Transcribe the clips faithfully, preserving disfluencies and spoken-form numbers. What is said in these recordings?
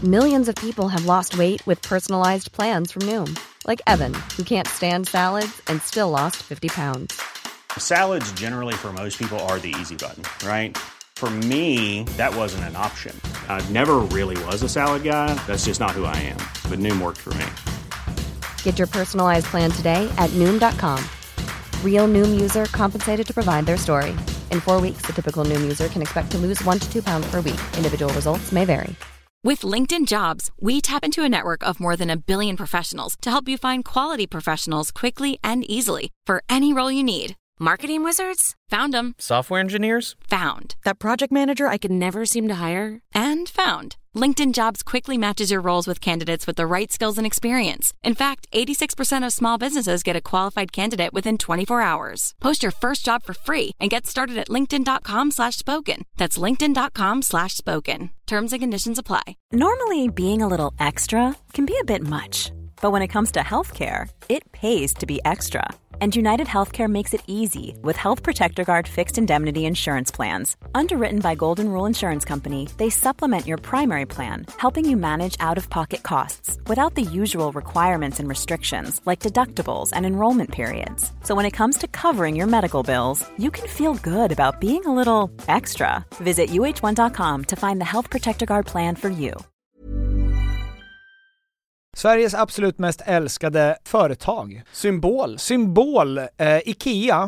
Millions of people have lost weight with personalized plans from Noom. Like Evan, who can't stand salads and still lost fifty pounds. Salads generally for most people are the easy button, right? For me, that wasn't an option. I never really was a salad guy. That's just not who I am. But Noom worked for me. Get your personalized plan today at Noom dot com. Real Noom user compensated to provide their story. In four weeks, the typical Noom user can expect to lose one to two pounds per week. Individual results may vary. With LinkedIn Jobs, we tap into a network of more than a billion professionals to help you find quality professionals quickly and easily for any role you need. Marketing wizards? Found them. Software engineers? Found. That project manager I could never seem to hire? And found. LinkedIn Jobs quickly matches your roles with candidates with the right skills and experience. In fact, eighty-six percent of small businesses get a qualified candidate within twenty-four hours. Post your first job for free and get started at linkedin.com slash spoken. That's linkedin.com slash spoken. Terms and conditions apply. Normally, being a little extra can be a bit much. But when it comes to healthcare, it pays to be extra. And United Healthcare makes it easy with Health Protector Guard fixed indemnity insurance plans. Underwritten by Golden Rule Insurance Company, they supplement your primary plan, helping you manage out-of-pocket costs without the usual requirements and restrictions like deductibles and enrollment periods. So when it comes to covering your medical bills, you can feel good about being a little extra. Visit U H one dot com to find the Health Protector Guard plan for you. Sveriges absolut mest älskade företag. Symbol. Symbol. Eh, Ikea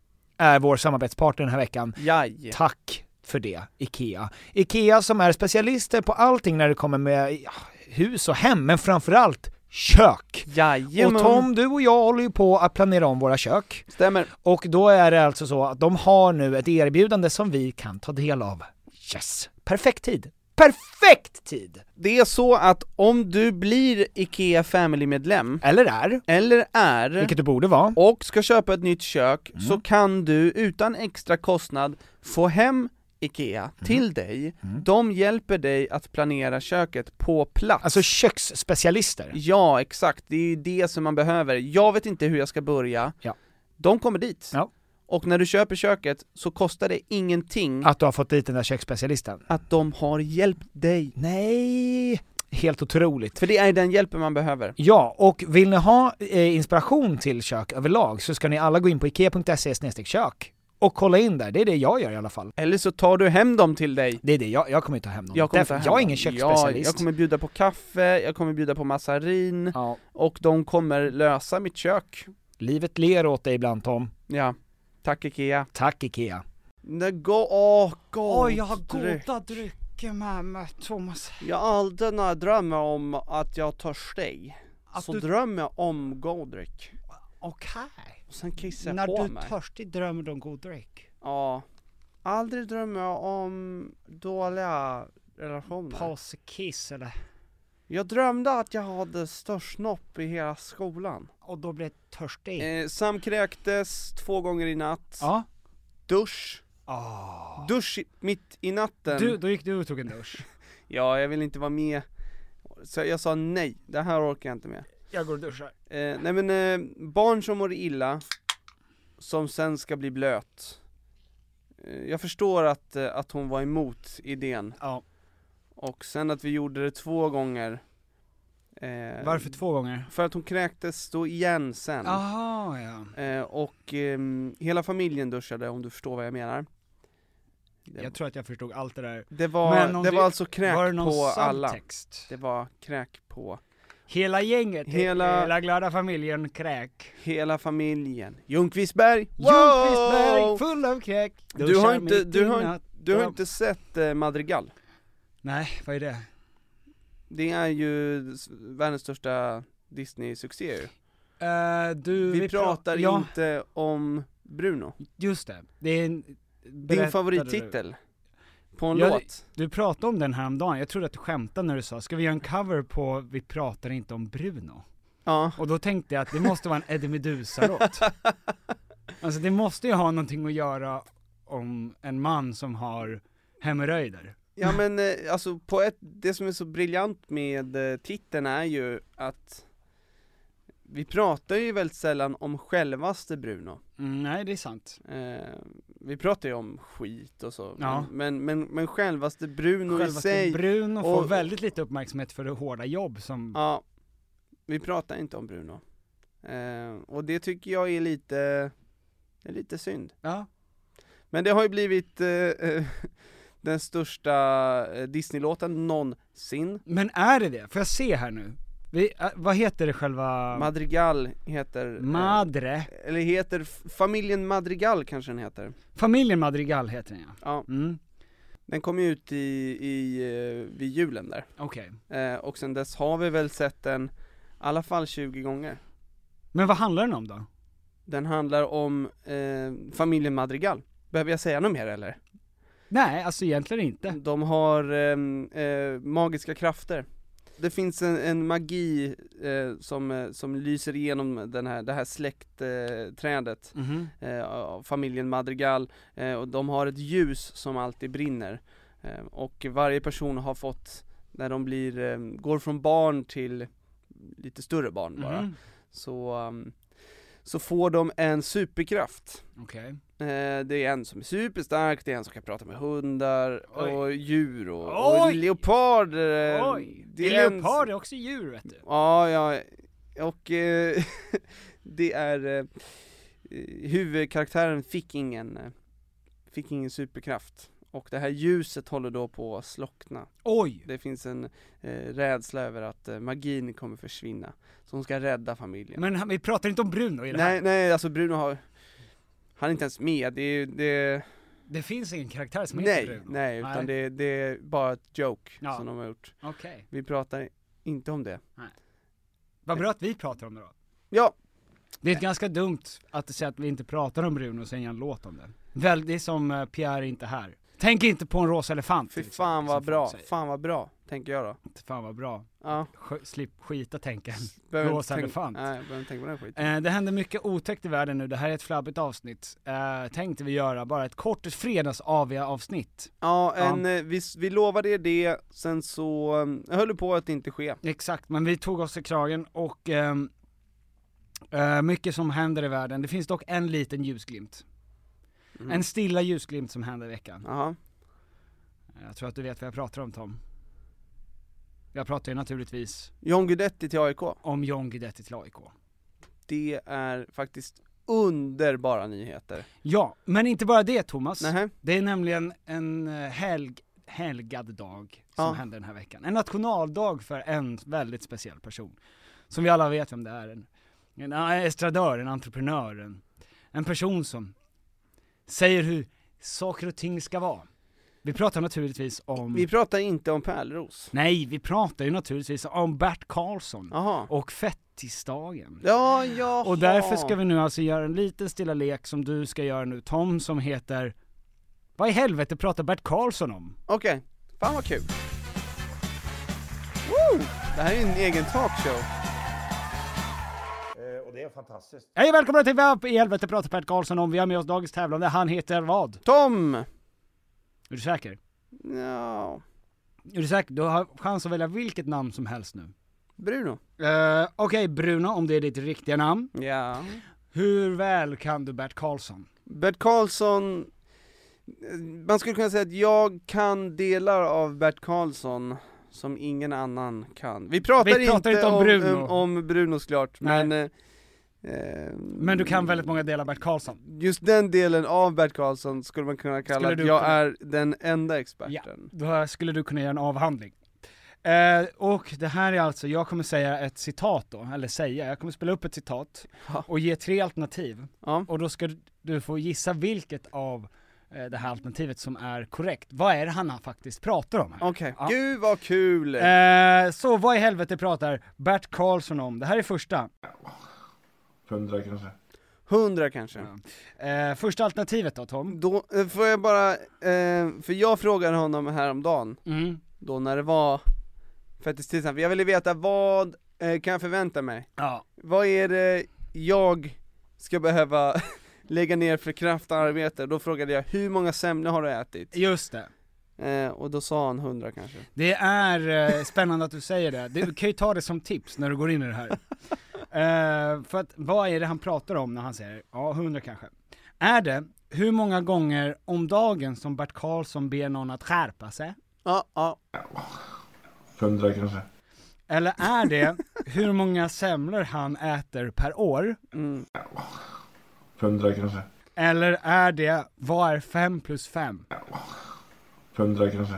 är vår samarbetspartner den här veckan. Jaj. Tack för det, Ikea. Ikea som är specialister på allting när det kommer med ja, hus och hem, men framförallt kök. Jajamän. Och Tom, du och jag håller ju på att planera om våra kök. Stämmer. Och då är det alltså så att de har nu ett erbjudande som vi kan ta del av. Yes. Perfekt tid. Perfekt tid! Det är så att om du blir Ikea Family-medlem Eller är Eller är Vilket du borde vara Och ska köpa ett nytt kök mm. Så kan du utan extra kostnad få hem Ikea mm. till dig. mm. De hjälper dig att planera köket på plats. Alltså köksspecialister. Ja, exakt. Det är ju det som man behöver. Jag vet inte hur jag ska börja. Ja. De kommer dit. Ja. Och när du köper köket så kostar det ingenting. Att du har fått dit den där köksspecialisten. Att de har hjälpt dig. Nej, helt otroligt. För det är den hjälpen man behöver. Ja, och vill ni ha eh, inspiration till kök överlag så ska ni alla gå in på ikea punkt se slash kök och kolla in där. Det är det jag gör i alla fall. Eller så tar du hem dem till dig. Det är det, jag, jag kommer inte ta hem dem. Jag, Därför, hem jag är dem. ingen köksspecialist. Ja, jag kommer bjuda på kaffe, jag kommer bjuda på massarin. Ja. Och de kommer lösa mitt kök. Livet ler åt dig ibland, Tom. Ja. Tack Ikea. Tack Ikea. Det går, åh, god Oj, jag har dryck. goda drycker med mig, Thomas. Jag aldrig när jag drömmer om att jag tar steg. Att så du... drömmer jag om god dryck. Okej. Och sen kissar jag när på du mig. törstig drömmer du om god dryck. Ja. Aldrig drömmer jag om dåliga relationer. Påsekiss eller? Jag drömde att jag hade störst snopp i hela skolan. Och då blev jag törstig. Eh, samkräktes två gånger i natt. Ja. Dusch. Oh. Dusch i, mitt i natten. Du, då gick du och tog en dusch. Ja, jag vill inte vara med. Så jag sa nej, det här orkar jag inte med. Jag går och duschar. Eh, nej men, eh, barn som mår illa, som sen ska bli blöt. Eh, jag förstår att, eh, att hon var emot idén. Ja. Och sen att vi gjorde det två gånger. Eh, Varför två gånger? För att hon kräktes då igen sen. Aha, ja. Eh, och eh, hela familjen duschade, om du förstår vad jag menar. Det jag tror att jag förstod allt det där. Det var, det du, var alltså kräk var på alla. Subtext? Det var kräk på hela gänget, hela, hela glada familjen kräk. Hela familjen. Ljungqvistberg. Ljungqvistberg full av kräk. Du har inte du har, du har inte sett eh, Madrigal. Nej, vad är det? Det är ju världens största Disney-succé ju. Uh, du, vi, vi pratar pra- ja. inte om Bruno. Just det. Det är en, din favorittitel du? På en ja, låt. Du pratade om den här om dagen. Jag trodde att du skämtade när du sa, ska vi göra en cover på Vi pratar inte om Bruno? Ja. Och då tänkte jag att det måste vara en Eddie Meduza-låt. Alltså det måste ju ha någonting att göra om en man som har hemorrojder. Ja men eh, alltså på ett, det som är så briljant med eh, titeln är ju att vi pratar ju väldigt sällan om självaste Bruno. Mm, nej, det är sant. Eh, vi pratar ju om skit och så, Ja. men, men, men självaste Bruno Självaste i sig, Bruno får och- väldigt lite uppmärksamhet för det hårda jobb som... ja, vi pratar inte om Bruno. Eh, och det tycker jag är lite, är lite synd. Ja. Men det har ju blivit eh, eh, den största eh, Disney-låten någonsin. Men är det det? Får jag se här nu? Vi, äh, vad heter det själva? Madrigal heter... Madre. Eh, eller heter f- familjen Madrigal kanske den heter. Familjen Madrigal heter den, ja. Ja, Mm. den kom ju ut i, i, eh, vid julen där. Okej. Eh, och sen dess har vi väl sett den i alla fall tjugo gånger. Men vad handlar den om då? Den handlar om eh, familjen Madrigal. Behöver jag säga något mer eller? Nej, alltså egentligen inte. De har eh, eh, magiska krafter. Det finns en, en magi eh, som, eh, som lyser igenom den här, det här släktträdet eh, Mhm. eh, av familjen Madrigal. Eh, och de har ett ljus som alltid brinner. Eh, och varje person har fått, när de blir, eh, går från barn till lite större barn bara, Mhm. så, um, så får de en superkraft. Okej. Eh, det är en som är superstark, det är en som kan prata med hundar Oj. och djur och, Oj. och leoparder. eh, Oj, det är en- leopard är också djur, vet du. Ja, ja, och eh, det är eh, huvudkaraktären fick ingen eh, fick ingen superkraft. Och det här ljuset håller då på att slockna. Oj! Det finns en eh, rädsla över att eh, magin kommer försvinna. Så hon ska rädda familjen. Men han- vi pratar inte om Bruno i det nej, här. nej, alltså Bruno har, han är inte ens med. Det är, det, Det finns ingen karaktär som heter nej, Bruno. nej, utan Nej. Det, det är bara ett joke Ja. som de har gjort. Okej. Vi pratar inte om det. Vad bra att vi pratar om det då. Ja, Det är ganska dumt att säga att vi inte pratar om Bruno och sen gör en låt om det. Väl, det är som uh, Pierre är inte här. Tänk inte på en rosa elefant. fy till fan exempel, vad som bra, folk säger. fan vad bra, tänker jag då. Fan vad bra. Ja, Sk- Slipp skita tänka. behöver inte Rosa tänka- elefant. Nej, jag behöver inte tänka på den skiten. Eh, det händer mycket otäckt i världen nu, det här är ett flabbigt avsnitt. Eh, tänkte vi göra bara ett kort fredags-aviga avsnitt. Ja, Ja. en, eh, vi, vi lovade er det, sen så um, höll det på att inte ske. Exakt, men vi tog oss i kragen och ehm, eh, mycket som händer i världen. Det finns dock en liten ljusglimt. Mm. En stilla ljusglimt som händer i veckan. Jaha. Jag tror att du vet vad jag pratar om, Tom. Jag pratar ju naturligtvis John Guidetti till A I K. om John Guidetti till A I K. Det är faktiskt underbara nyheter. Ja, men inte bara det, Thomas. Nähä. Det är nämligen en eh, helg, helgad dag som Ja. händer den här veckan. En nationaldag för en väldigt speciell person. Som vi alla vet vem det är. En, en estradör, en entreprenör, en, en person som säger hur saker och ting ska vara. Vi pratar naturligtvis om... Vi pratar inte om Pärleros. Nej, vi pratar ju naturligtvis om Bert Karlsson Jaha. och fettisdagen. Ja, ja. Och därför ska vi nu alltså göra en liten stilla lek som du ska göra nu, Tom, som heter... Vad i helvete pratar Bert Karlsson om? Okej, fan vad kul. Woo! Det här är en egen talkshow. Och det är fantastiskt. Hej, välkomna till Vad i helvete pratar Bert Karlsson om. Vi har med oss dagens tävlande, han heter vad? Tom! Är du säker? Ja, Är du säker? Du har chans att välja vilket namn som helst nu. Bruno. Uh, Okej, Bruno, om det är ditt riktiga namn. Ja. Hur väl kan du Bert Karlsson? Bert Karlsson, man skulle kunna säga att jag kan delar av Bert Karlsson som ingen annan kan. Vi pratar, Vi pratar inte, inte om om Bruno. Bruno, om, om Bruno såklart, Nej. men eh, Men du kan väldigt många delar Bert Karlsson. just den delen av Bert Karlsson skulle man kunna kalla Skulle att du jag kunna- är den enda Ja, experten. då skulle du kunna göra en avhandling. Eh, och det här är alltså, jag kommer säga ett citat då, eller säga, jag kommer spela upp ett citat Ja. och ge tre alternativ. Ja. Och då ska du, du få gissa vilket av eh, det här alternativet som är korrekt. Vad är det han faktiskt pratar om här? Okej, Ja. gud vad kul! Eh, så vad i helvete pratar Bert Karlsson om? Det här är första. Hundra kanske. Hundra kanske. Eh, första alternativet då, Tom? Då eh, får jag bara, eh, för jag frågade honom häromdagen, Mm. då när det var fettis-tisdagen, för jag ville veta vad eh, kan jag förvänta mig? Ja. Vad är det jag ska behöva lägga ner för kraft och arbete? Då frågade jag, hur många semlor har du ätit? Just det. Eh, och då sa han hundra kanske. Det är eh, spännande att du säger det. Du kan ju ta det som tips när du går in i det här. Eh, för att, vad är det han pratar om när han säger, ja, hundra kanske. Är det hur många gånger om dagen som Bert Karlsson ber någon att skärpa sig? Ja, ja. Hundra kanske. Eller är det hur många semlor han äter per år? Mm. Hundra kanske. Eller är det vad är fem plus fem? Hundra kanske.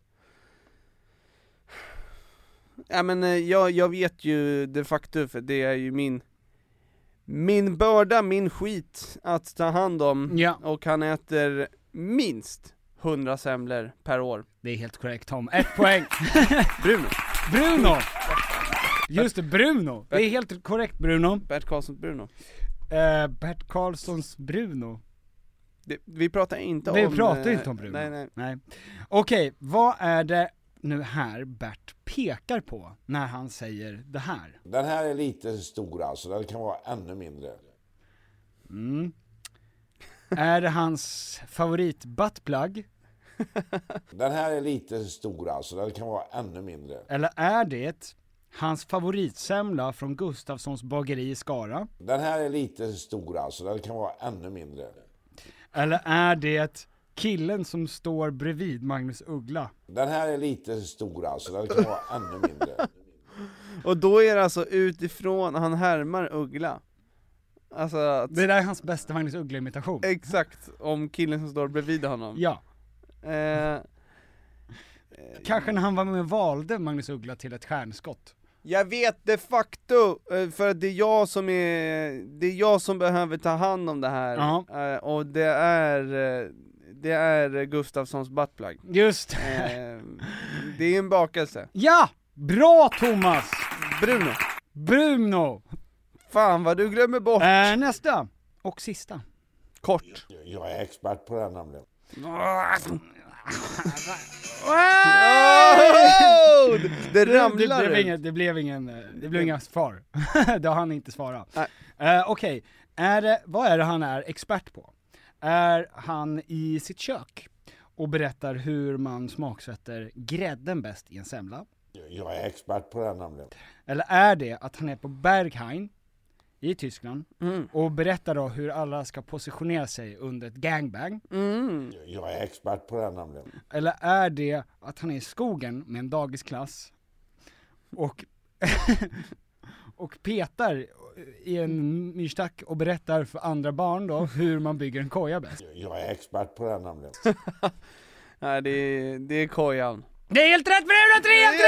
Ja men eh, jag, jag vet ju de facto, för det är ju min Min börda, min skit att ta hand om. Ja. Och han äter minst hundra semlor per år. Det är helt korrekt, Tom. Ett poäng. Bruno. Bruno! Just det, Bruno. Det är helt korrekt, Bruno. Bert Karlssons Bruno. Uh, Bert Karlssons Bruno. Det, vi pratar inte Vi om... Vi pratar eh, inte om Bruno. Nej, nej. nej. Okej, okay, vad är det nu här Bert pekar på när han säger det här? Den här är lite stor alltså, den kan vara ännu mindre. Mm. Är det hans favorit buttplug? Den här är lite stor alltså, den kan vara ännu mindre. Eller är det hans favoritsemla från Gustafssons bageri i Skara? Den här är lite stor alltså, den kan vara ännu mindre. Eller är det killen som står bredvid Magnus Uggla? Den här är lite stor alltså, den kan vara ännu mindre. Och då är det alltså utifrån, han härmar Uggla. Alltså att, det där är hans bästa Magnus Uggla-imitation. Exakt, om killen som står bredvid honom. Ja. Eh, Kanske när han var med och valde Magnus Uggla till ett stjärnskott. Jag vet de facto, för att det är jag som är det är jag som behöver ta hand om det här. Ja. Och det är det är Gustafssons buttplug. Just det. Det är en bakelse. Ja! Bra Thomas! Bruno. Bruno! Fan vad du glömmer bort. Äh, nästa. Och sista. Kort. Jag är expert på det här nämligen. Oh! Det ramlar. Det, det, blev ingen, det blev ingen Det blev inga svar. Det har han inte svarat. uh, Okej, okay. Är det, vad är det han är expert på? Är han i sitt kök och berättar hur man smaksätter grädden bäst i en semla? Jag är expert på det här nämligen. Eller är det att han är på Berghain i Tyskland mm. och berättar då hur alla ska positionera sig under ett gangbang? Mm. Jag är expert på det här nämligen. Eller är det att han är i skogen med en dagisklass och och petar i en myrstack och berättar för andra barn då hur man bygger en koja bäst? Jag är expert på det här nämligen. Nej, det är, det är kojan. Det är helt rätt, Bruno! tre av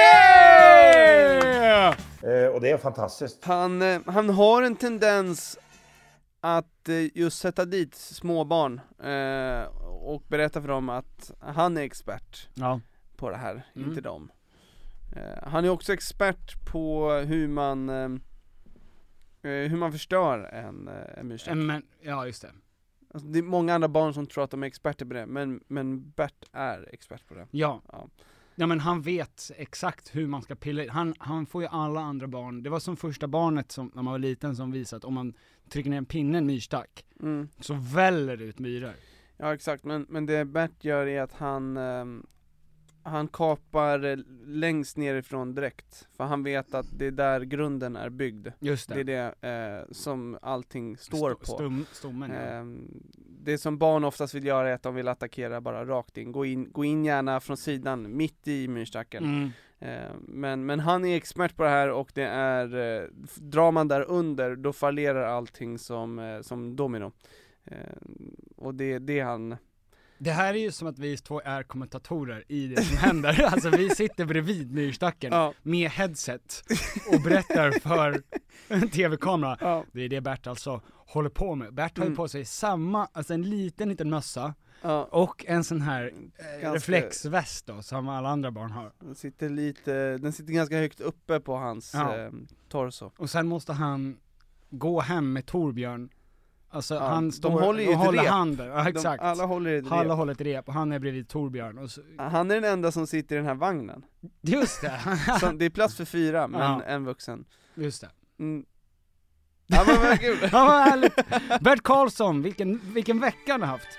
tre! Eh, och det är fantastiskt. Han, eh, han har en tendens att eh, just sätta dit småbarn eh, och berätta för dem att han är expert ja. på det här, mm. inte dem. Eh, han är också expert på hur man eh, hur man förstör en, en myrstack. Men, ja, just det. Alltså, det är många andra barn som tror att de är experter på det, men, men Bert är expert på det. Ja. Ja. Ja, men han vet exakt hur man ska pilla. Han, han får ju alla andra barn. Det var som första barnet som, när man var liten som visade att om man trycker ner en pinne i en myrstack mm. så väller det ut myror. Ja, exakt. Men, men det Bert gör är att han eh, han kapar längst nerifrån direkt. För han vet att det är där grunden är byggd. Just det. Det är det eh, som allting står St- på. Stum, stommen, ja. eh, det som barn oftast vill göra är att de vill attackera bara rakt in. Gå in, gå in gärna från sidan, mitt i myrstacken. Mm. Eh, men, men han är expert på det här och det är, eh, drar man där under, då fallerar allting som, eh, som domino. Eh, och det, det är han... Det här är ju som att vi två är kommentatorer i det som händer. Alltså vi sitter bredvid myrstacken ja. med headset och berättar för en tv-kamera. Ja. Det är det Bert alltså håller på med. Bert har ju mm. på sig samma, alltså en liten liten mössa ja. och en sån här eh, ganska... reflexväst då, som alla andra barn har. Den sitter lite, den sitter ganska högt uppe på hans ja. eh, torso. Och sen måste han gå hem med Torbjörn. Alltså ja, han står de håller ju och ett håller rep. handen. Ja, exakt. De, alla håller ett alla rep. håller ett rep och han är bredvid Torbjörn. Och så... Han är den enda som sitter i den här vagnen. Just det. Så det är plats för fyra, men ja. en vuxen. Just det. Mm. Ja, men vad kul. Ja, vad härligt. Bert Karlsson, vilken, vilken vecka han har haft.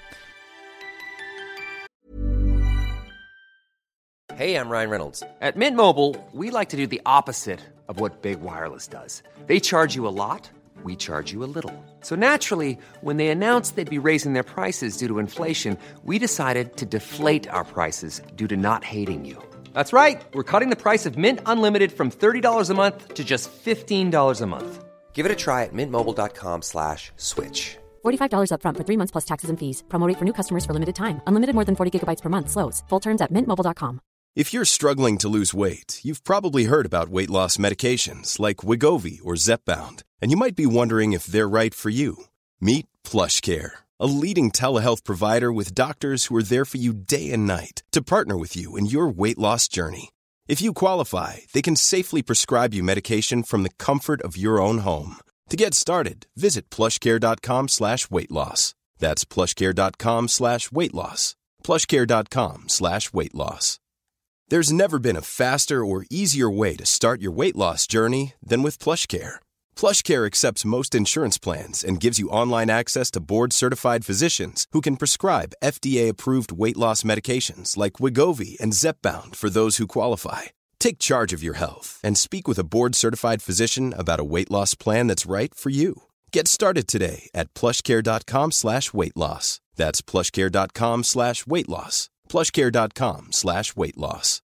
Hey, I'm Ryan Reynolds. At Mint Mobile, we like to do the opposite of what Big Wireless does. They charge you a lot. we charge you a little. So naturally, when they announced they'd be raising their prices due to inflation, we decided to deflate our prices due to not hating you. That's right. We're cutting the price of Mint Unlimited from thirty dollars a month to just fifteen dollars a month. Give it a try at mintmobile.com slash switch. forty-five dollars up front for three months plus taxes and fees. Promo rate for new customers for limited time. Unlimited more than forty gigabytes per month. Slows full terms at mint mobile dot com. If you're struggling to lose weight, you've probably heard about weight loss medications like Wegovy or Zepbound, and you might be wondering if they're right for you. Meet PlushCare, a leading telehealth provider with doctors who are there for you day and night to partner with you in your weight loss journey. If you qualify, they can safely prescribe you medication from the comfort of your own home. To get started, visit plushcare.com slash weight loss. That's plushcare.com slash weight loss. plushcare.com slash weight loss. There's never been a faster or easier way to start your weight loss journey than with PlushCare. PlushCare accepts most insurance plans and gives you online access to board-certified physicians who can prescribe F D A-approved weight loss medications like Wegovy and Zepbound for those who qualify. Take charge of your health and speak with a board-certified physician about a weight loss plan that's right for you. Get started today at plushcare.com slash weight loss. That's plushcare.com slash weight loss. plushcare.com slash weight loss.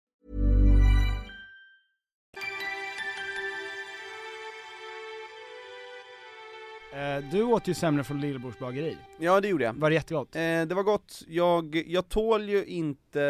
Du åt ju semlor från Lillebrors bageri. Ja, det gjorde jag. Var det jättegott? Eh, det var gott. Jag, jag tål ju inte...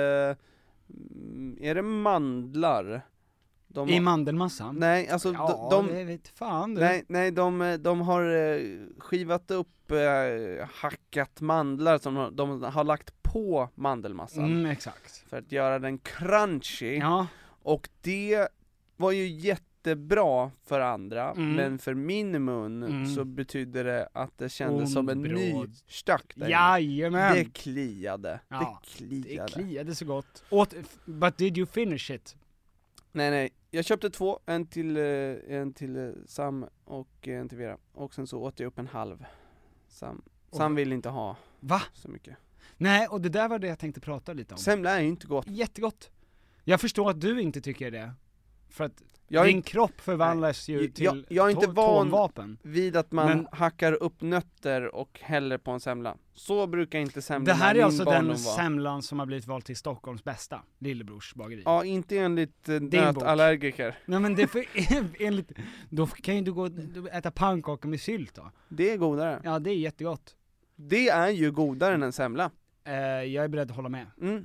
Är det mandlar? De I har... mandelmassan? Nej, alltså ja, de... det vet fan du. Nej, nej de, de har skivat upp eh, hackat mandlar som de har lagt på mandelmassan. Mm, exakt. För att göra den crunchy. Ja. Och det var ju jättebra för andra, mm. men för min mun mm. så betydde det att det kändes Ond som en bråd. ny stack där. Jajamän. Det kliade. Ja, det kliade. Det kliade så gott. Åt, but did you finish it? Nej, nej. Jag köpte två, en till, en till Sam och en till Vera. Och sen så åt jag upp en halv. Sam, Sam vill inte ha Va? så mycket. Nej, och det där var det jag tänkte prata lite om. Semla är ju inte gott. Jättegott. Jag förstår att du inte tycker det. För att jag din är... kropp förvandlas ju jag, till jag, jag är inte to- van tonvapen. vid att man Men... hackar upp nötter och häller på en semla. Så brukar inte semla. Det här är alltså den var. semlan som har blivit vald till Stockholms bästa, Lillebrors bageri. Ja, inte enligt eh, nötallergiker. Nej, men det är för, enligt, då kan ju du gå och äta pannkaka med sylt då. Det är godare. Ja, det är jättegott. Det är ju godare än en semla. Eh, jag är beredd att hålla med. Mm.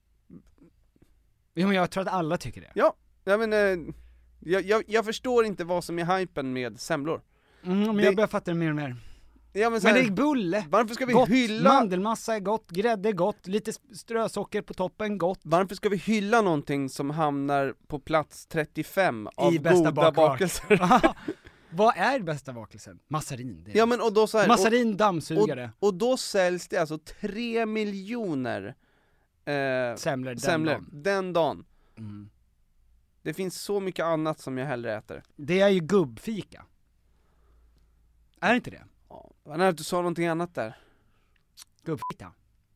Ja, men jag tror att alla tycker det. Ja, ja men eh, jag, jag, jag förstår inte vad som är hypen med semlor. Mm, men det... jag börjar fatta det mer och mer. Ja, men, men här, det är bulle. Varför ska vi gott. hylla... Mandelmassa är gott, grädde är gott, lite strösocker på toppen gott. Varför ska vi hylla någonting som hamnar på plats trettiofem av I bästa goda bakelser? Vad är bästa bakelsen? Massarin. Det är ja, men och då så här, Massarin dammsugare. Och, och då säljs det alltså tre miljoner eh, semlor den semlor dagen. Den dagen. Mm. Det finns så mycket annat som jag hellre äter. Det är ju gubbfika. Är det inte det? Ja, vad när du sa någonting annat där. Gubbfika.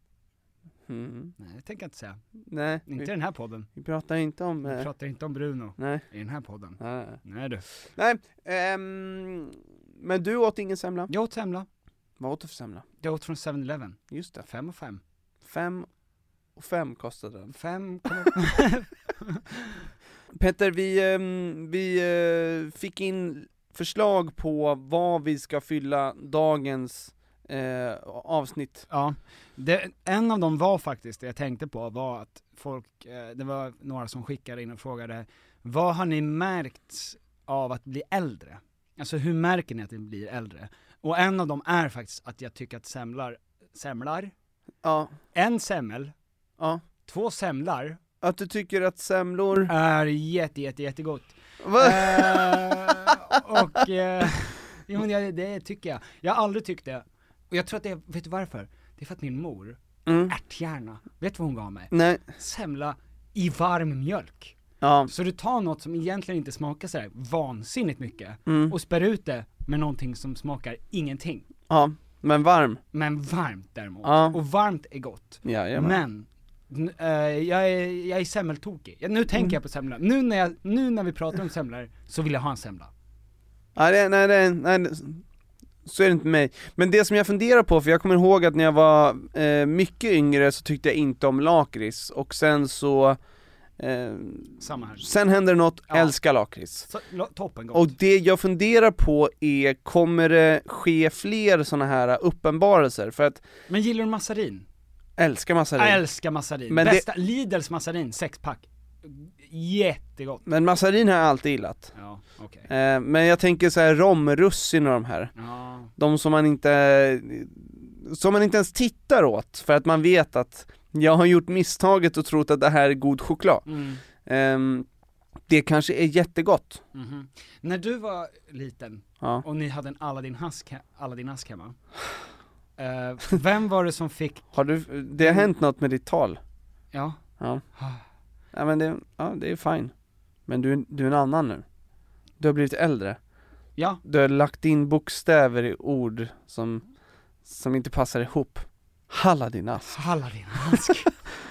Mm. Nej, det tänker jag inte säga. Nej. Inte vi, i den här podden. Vi pratar inte om... Vi eh, pratar inte om Bruno. Nej. I den här podden. Nej. Nej du. Nej, ehm, men du åt ingen semla? Jag åt semla. Vad åt du för semla? Jag åt från seven eleven. Just det. Fem och fem. Fem och fem kostade den. Fem. Petter, vi, um, vi uh, fick in förslag på vad vi ska fylla dagens uh, avsnitt. Ja, det, en av dem var faktiskt, det jag tänkte på var att folk, uh, det var några som skickade in och frågade, vad har ni märkt av att bli äldre? Alltså hur märker ni att ni blir äldre? Och en av dem är faktiskt att jag tycker att semlar, semlar, ja. en semmel, ja. två semlar, att du tycker att semlor är jätte, jätte, jättegott. Va? Uh, och uh, jo, men det, det tycker jag. Jag har aldrig tyckt det. Och jag tror att det, vet du varför? Det är för att min mor, mm. ärthjärna, vet du vad hon gav mig? Nej. Semla i varm mjölk. Ja. Så du tar något som egentligen inte smakar så här vansinnigt mycket mm. och spär ut det med någonting som smakar ingenting. Ja, men varm. Men varmt däremot. Ja. Och varmt är gott. Ja, men Uh, jag är, jag är semmeltokig. Jag, nu tänker mm. jag på semla. Nu när, jag, nu när vi pratar om semlor så vill jag ha en semla. Ja, det, nej, det, nej, Så är det inte med mig. Men det som jag funderar på, för jag kommer ihåg att när jag var eh, mycket yngre så tyckte jag inte om lakrits. Och sen så eh, Samma här. Sen händer det något, Ja. älskar lakrits. Så, lo, toppen gott. Och det jag funderar på är, kommer det ske fler såna här uppenbarelser? För att Men gillar du massarin? älskar massarin. Jag älskar massarin. Men Bästa, Lidls massarin, sexpack. Jättegott. Men massarin har jag alltid gillat. Ja, okej. Eh, men jag tänker så här romrussin och de här. Ja. De som man inte som man inte ens tittar åt, för att man vet att jag har gjort misstaget och trott att det här är god choklad. Mm. Eh, det kanske är jättegott. Mhm. När du var liten Ja. och ni hade en Aladdin-ask, Aladdin-ask hemma, eh, vem var det som fick... Har du, det har hänt något med ditt tal? Ja. Ja. Ja, men det, ja, det är fine. Men du, du är en annan nu. Du har blivit äldre. Ja. Du har lagt in bokstäver i ord som, som inte passar ihop. Aladdin-ask. Aladdin-ask.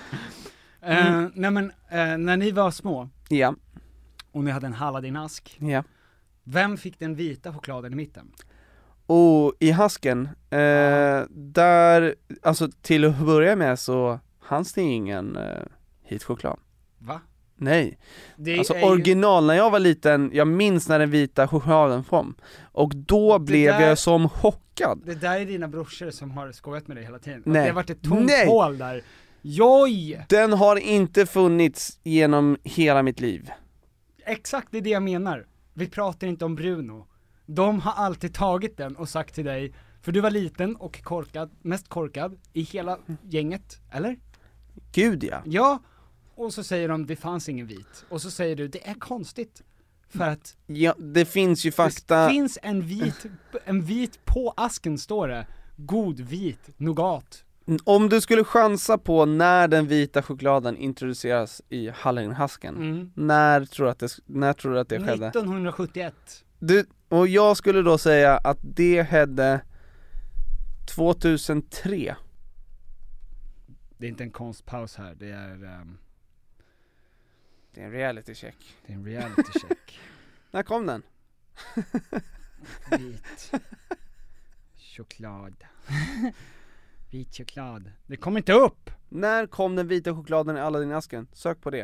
eh, nej men, eh, när ni var små Ja. och ni hade en Aladdin-ask, Ja. vem fick den vita chokladen i mitten? Och i hasken, eh, där, alltså till att börja med så fanns det ingen eh, hitchoklad. Va? Nej. Det alltså är ju- original, när jag var liten, jag minns när den vita chokladen kom. Och då blev där- jag som chockad. Det där är dina brorsor som har skojat med dig hela tiden. Nej. Det har varit ett tomt Nej. hål där. Joj! Den har inte funnits genom hela mitt liv. Exakt, det är det jag menar. Vi pratar inte om Bruno. De har alltid tagit den och sagt till dig, för du var liten och korkad, mest korkad i hela gänget, eller? Gud ja. Ja, och så säger de, det fanns ingen vit. Och så säger du, det är konstigt. För att Ja, det finns ju fakta. det finns en vit, en vit på asken står det. God vit nougat. Om du skulle chansa på när den vita chokladen introduceras i Aladdin-hasken, Mm. när tror du att det, när tror du att det skedde? nittonhundrasjuttioett. Du, och jag skulle då säga att det hände tvåtusentre. Det är inte en konstpaus här, det är, um, Det är en reality check. det är en reality check. När kom den? Vit choklad. Vit choklad. Det kommer inte upp! När kom den vita chokladen i Aladdin-asken? Sök på det.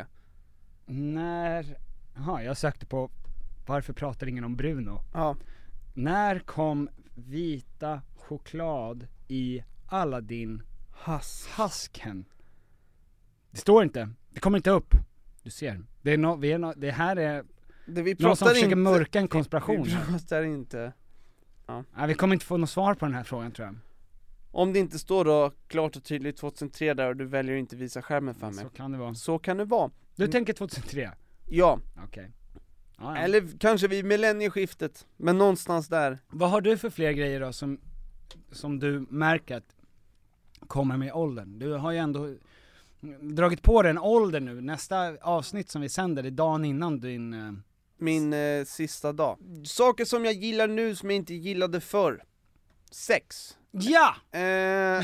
När, jaha, jag sökte på varför pratar ingen om Bruno? Ja. När kom vita choklad i Aladdin Has. hasken? Det står inte, det kommer inte upp. Du ser, det är no, vi är no, det här är Det vi någon som pratar försöker inte, mörka en konspiration vi här. pratar inte. Nej, vi kommer inte få något svar på den här frågan tror jag. Om det inte står då klart och tydligt tvåtusentre där och du väljer att inte visa skärmen för mig. Så kan det vara. Så kan det vara. Du tänker tvåtusentre? Ja. Okej. Ja, ja. Eller kanske vid millennieskiftet, men någonstans där. Vad har du för fler grejer då som, som du märker att kommer med åldern? Du har ju ändå dragit på dig en ålder nu. Nästa avsnitt som vi sänder är dagen innan din... eh, Min eh, sista dag. Saker som jag gillar nu som jag inte gillade förr. Sex. Ja! Eh,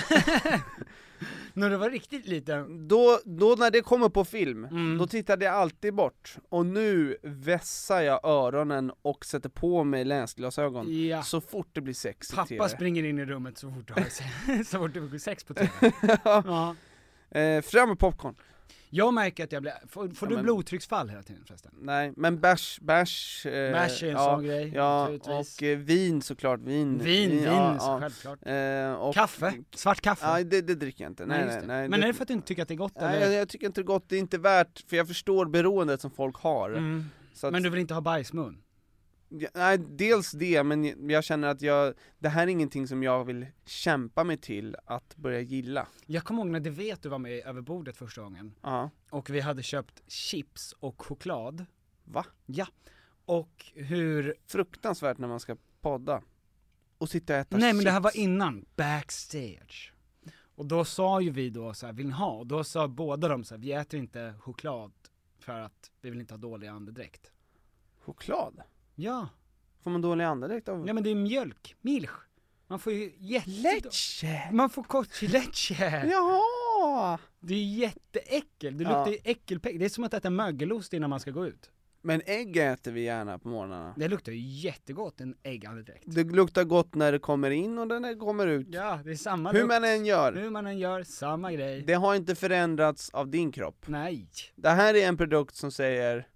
När du var riktigt liten. då, då när det kommer på film, Mm. då tittade jag alltid bort. Och nu vässar jag öronen och sätter på mig läsglasögon. Ja. Så fort det blir sex i Pappa T V. springer in i rummet så fort du har se- så fort du får sex på T V. Ja. Eh, fram med popcorn. Jag märker att jag blir, får, får Ja, du men- blodtrycksfall hela tiden förresten? Nej, men bärs, bärs. Eh, Bärs är en ja, sån grej, Ja, naturligtvis. och eh, vin såklart, vin. Vin, vin, ja, så ja. självklart. Eh, och, Kaffe? Svart kaffe? Nej, det, det dricker jag inte. Nej, Nej, nej, just det. nej. Men är det för att du inte tycker att det är gott Nej, eller? jag, jag tycker inte det är gott, det är inte värt, för jag förstår beroendet som folk har. Mm. Så att, Men du vill inte ha bajsmun? ja, nej, dels det, men jag, jag känner att jag, det här är ingenting som jag vill kämpa mig till att börja gilla. Jag kommer ihåg när det vet du var med över bordet första gången. Ja. Och vi hade köpt chips och choklad. Va? Ja. Och hur... Fruktansvärt när man ska podda. Och sitta och äta Nej men chips. det här var innan, backstage. Och då sa ju vi då så här, vill ni ha? Och då sa båda de så här, vi äter inte choklad för att vi vill inte ha dålig andedräkt. Choklad? Ja. Får man dålig andedräkt av? Ja men det är mjölk, milch. Man får ju jätte... Leche! Man får kort leche. Jaha! Det är jätteäckel, det Ja. luktar ju äckelpäck. Det är som att äta mögelost innan man ska gå ut. Men ägg äter vi gärna på morgnarna. Det luktar ju jättegott, en äggandedräkt. Det luktar gott när det kommer in och när det kommer ut. Ja, det är samma Hur lukt. man än gör. Hur man än gör, samma grej. Det har inte förändrats av din kropp. Nej. Det här är en produkt som säger: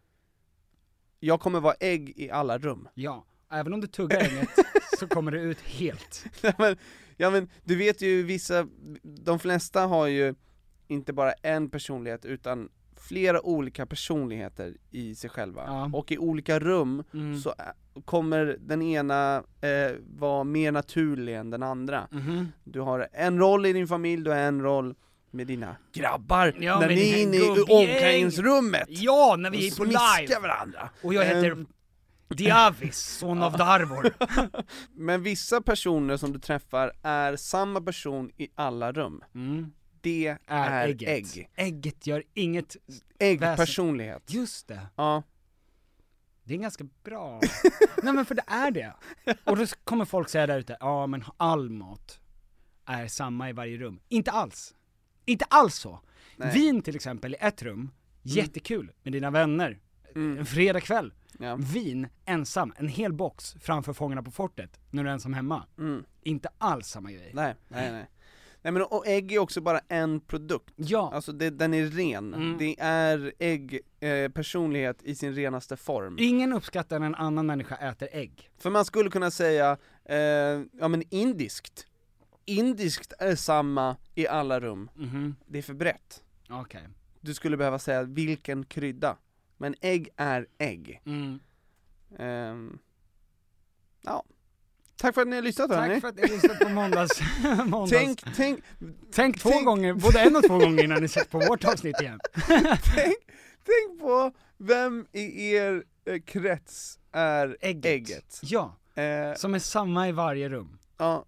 jag kommer vara ägg i alla rum. Ja, även om du tuggar ägget så kommer det ut helt. ja, men, ja men du vet ju vissa, de flesta har ju inte bara en personlighet utan flera olika personligheter i sig själva. Ja. Och i olika rum Mm. så kommer den ena eh, vara mer naturlig än den andra. Mhm. Du har en roll i din familj, du har en roll med dina grabbar. Ja, när med ni är din inne i gubbgäng. omklädningsrummet. Ja, när vi är och på smiskar live. varandra. Och jag heter Ehm, Diavis, son av Darvor. Men vissa personer som du träffar är samma person i alla rum. Mm. Det Är, är, ägget. ägg. Ägget gör inget Äggpersonlighet. Just det. Ja. Det är ganska bra. Nej men för det är det. Och då kommer folk säga där ute, ja men all mat är samma i varje rum. Inte alls. Inte alls så. Nej. Vin till exempel i ett rum, jättekul med dina vänner. Mm. En fredagkväll. Ja. Vin ensam, en hel box framför Fångarna på fortet när du är ensam hemma. Mm. Inte alls samma grej. Nej, nej, nej. Nej men och ägg är också bara en produkt. Ja. Alltså det, den är ren. Mm. Det är ägg, eh, personlighet i sin renaste form. Ingen uppskattar när en annan människa äter ägg. För man skulle kunna säga, eh, ja men indiskt. Indiskt är samma i alla rum. Mhm. Det är för brett. Okej. Du skulle behöva säga vilken krydda. Men ägg är ägg. Mm. Ehm, ja. Tack för att ni har lyssnat, Tack hörni. för att ni lyssnade på måndags, måndags. Tänk, tänk, Tänk två tänk- gånger, både en och två gånger innan ni sett på vårt avsnitt igen. tänk, tänk på vem i er eh, krets är Ägget. ägget. Ja, Eh, som är samma i varje rum. ja.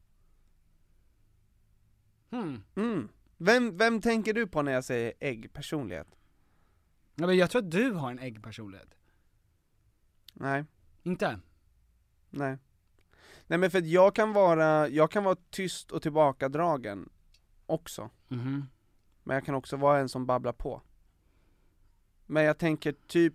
Hmm. Mm. Vem, vem tänker du på när jag säger äggpersonlighet? Ja, men jag tror att du har en äggpersonlighet. Nej, Inte? nej. Nej men för att jag kan vara, jag kan vara tyst och tillbakadragen också. Mhm. Men jag kan också vara en som babblar på. Men jag tänker typ,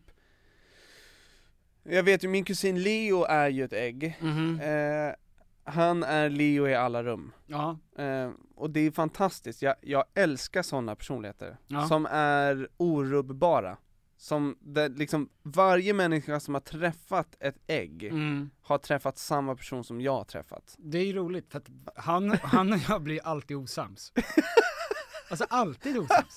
jag vet ju, min kusin Leo är ju ett ägg. Mhm. Eh, han är Leo i alla rum. Ja. Eh, och det är fantastiskt, jag, jag älskar sådana personligheter. Ja. Som är orubbbara. Som det, liksom, varje människa som har träffat ett ägg Mm. har träffat samma person som jag har träffat. Det är ju roligt för att han, han och jag blir alltid osams. Alltså alltid osams.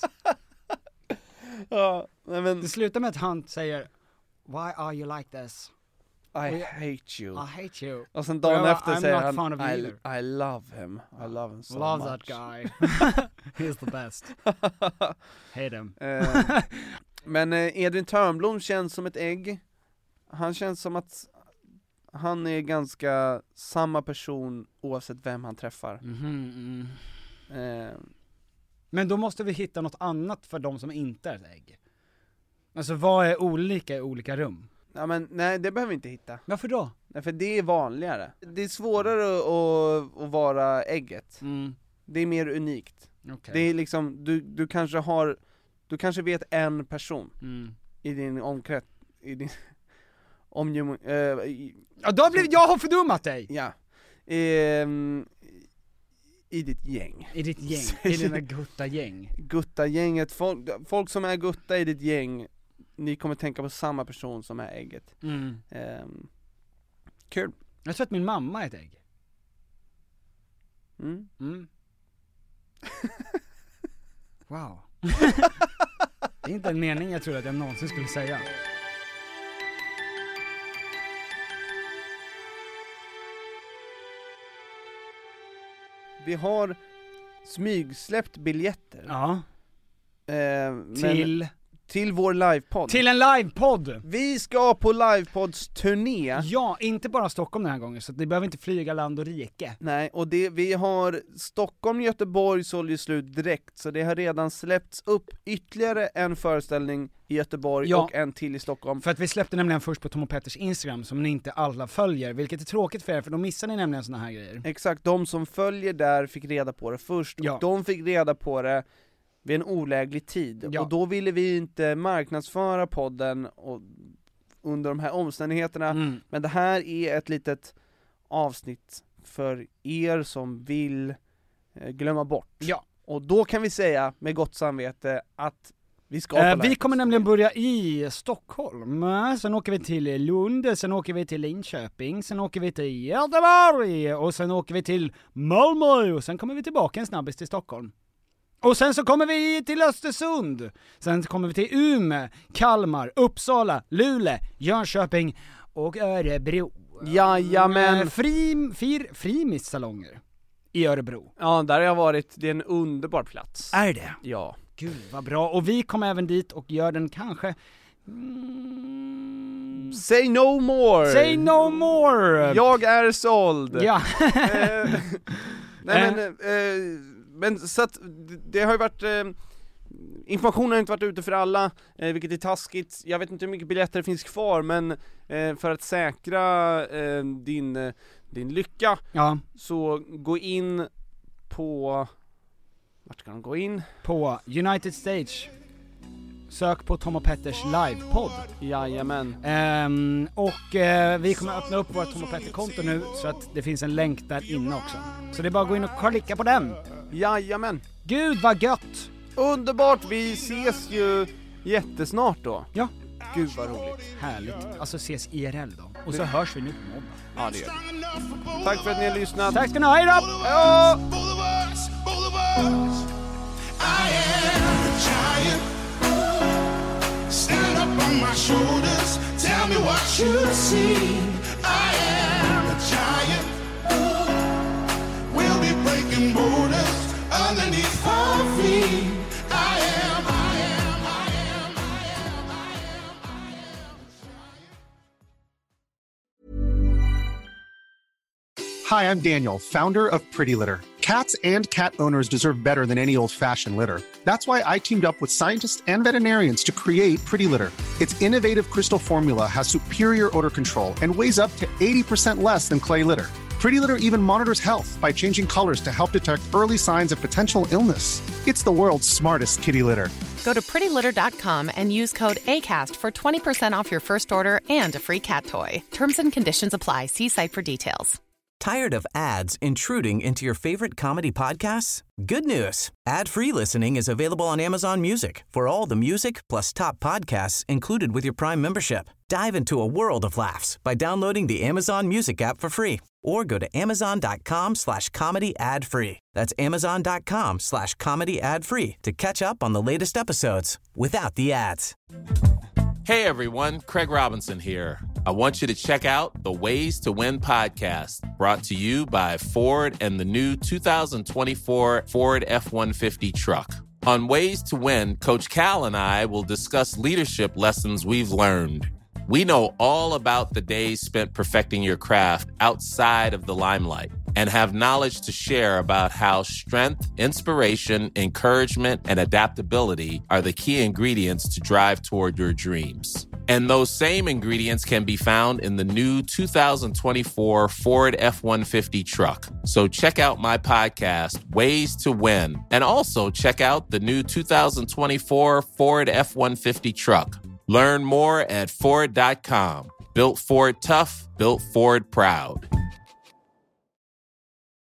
Ja, men Det slutar med att han säger Why are you like this? I hate you. I hate you. Och sen dagen Och jag bara, efter I'm säger not han fun of you I, either. I love him, I love him so Love much. that guy. He's the best. Hate him. Eh, Men eh, Edvin Törnblom känns som ett ägg. Han känns som att han är ganska samma person oavsett vem han träffar. Mhm, mm. Eh, Men då måste vi hitta något annat för de som inte är ett ägg. Alltså vad är olika i olika rum? ja men nej, det behöver vi inte hitta. Varför då? Nej, för det är vanligare. Det är svårare att, att vara ägget. Mm. Det är mer unikt. Okej. Det är liksom, du, du kanske har, du kanske vet en person Mm. i din omkrets, i din omgivning, eh, i, Ja, då har blivit, jag har fördummat dig! ja, ehm, i ditt gäng. I ditt gäng, i dina gutta gäng. Gutta-gänget, folk, folk som är gutta i ditt gäng, ni kommer tänka på samma person som är ägget. Mm. Ehm, kul. Jag tror att min mamma är ett ägg. Mm. Mm. Wow. Det är inte en mening jag tror att jag någonsin skulle säga. Vi har smygsläppt biljetter. Ja. Eh, men- Till? till vår livepodd. Till en livepodd! Vi ska på livepodds turné. Ja, inte bara Stockholm den här gången, så det behöver inte flyga land och rike. Nej, och det, vi har Stockholm, Göteborg sålde ju slut direkt, så det har redan släppts upp ytterligare en föreställning i Göteborg Ja. och en till i Stockholm. För att vi släppte nämligen först på Tom och Petters Instagram, som ni inte alla följer, vilket är tråkigt för er, för då missar ni nämligen såna här grejer. Exakt, de som följer där fick reda på det först, Ja. och de fick reda på det vid en oläglig tid. Ja. Och då ville vi inte marknadsföra podden och under de här omständigheterna. Mm. Men det här är ett litet avsnitt för er som vill eh, glömma bort. Ja. Och då kan vi säga med gott samvete att vi ska eh, Vi kommer nämligen börja i Stockholm. Sen åker vi till Lund, sen åker vi till Linköping, sen åker vi till Göteborg och sen åker vi till Malmö och sen kommer vi tillbaka en snabbis till Stockholm. Och sen så kommer vi till Östersund. Sen kommer vi till Umeå, Kalmar, Uppsala, Luleå, Jönköping och Örebro. Jajamän. Fri, fir, frimissalonger i Örebro. Ja, där har jag varit. Det är en underbar plats. Är det? Ja. Gud vad bra. Och vi kommer även dit och gör den kanske... Mm... Say no more! Say no more! Jag är såld! Ja. eh, nej men... Eh, men så att det har ju varit... Eh, informationen har inte varit ute för alla, eh, vilket är taskigt. Jag vet inte hur mycket biljetter det finns kvar, men eh, för att säkra eh, din, eh, din lycka, ja. Så gå in på... Vart ska de gå in? På United Stage. Sök på Tom och Petters livepodd. Jajamän. Um, och uh, vi kommer öppna upp vårt Tom och Petter-konto nu, så att det finns en länk där inne också. Så det är bara att gå in och klicka på den. Jajamän. Gud vad gött! Underbart, vi ses ju jättesnart då. Ja. Gud vad roligt. Härligt. Alltså ses I R L då. Och så hörs vi nu på måndag. Ja, det gör vi. Tack för att ni har lyssnat. Tack ska ni ha, hej då! Ja. I am a giant. Stand up on my shoulders. Tell me what you see. I am a giant. We'll be breaking borders underneath our feet. I am, I am, I am, I am, I am, I am. Hi, I'm Daniel, founder of Pretty Litter. Cats and cat owners deserve better than any old-fashioned litter. That's why I teamed up with scientists and veterinarians to create Pretty Litter. Its innovative crystal formula has superior odor control and weighs up to eighty percent less than clay litter. Pretty Litter even monitors health by changing colors to help detect early signs of potential illness. It's the world's smartest kitty litter. Go to pretty litter dot com and use code ACAST for twenty percent off your first order and a free cat toy. Terms and conditions apply. See site for details. Tired of ads intruding into your favorite comedy podcasts? Good news. Ad-free listening is available on Amazon Music for all the music plus top podcasts included with your Prime membership. Dive into a world of laughs by downloading the Amazon Music app for free or go to amazon.com slash comedy ad free. That's amazon.com slash comedy ad free to catch up on the latest episodes without the ads. Hey everyone, Craig Robinson here. I want you to check out the Ways to Win podcast, brought to you by Ford and the new two thousand twenty-four Ford F one fifty truck. On Ways to Win, Coach Cal and I will discuss leadership lessons we've learned. We know all about the days spent perfecting your craft outside of the limelight and have knowledge to share about how strength, inspiration, encouragement, and adaptability are the key ingredients to drive toward your dreams. And those same ingredients can be found in the new two thousand twenty-four Ford F one fifty truck. So check out my podcast, Ways to Win, and also check out the new two thousand twenty-four Ford F one fifty truck. Learn more at Ford dot com. Built Ford tough, built Ford proud.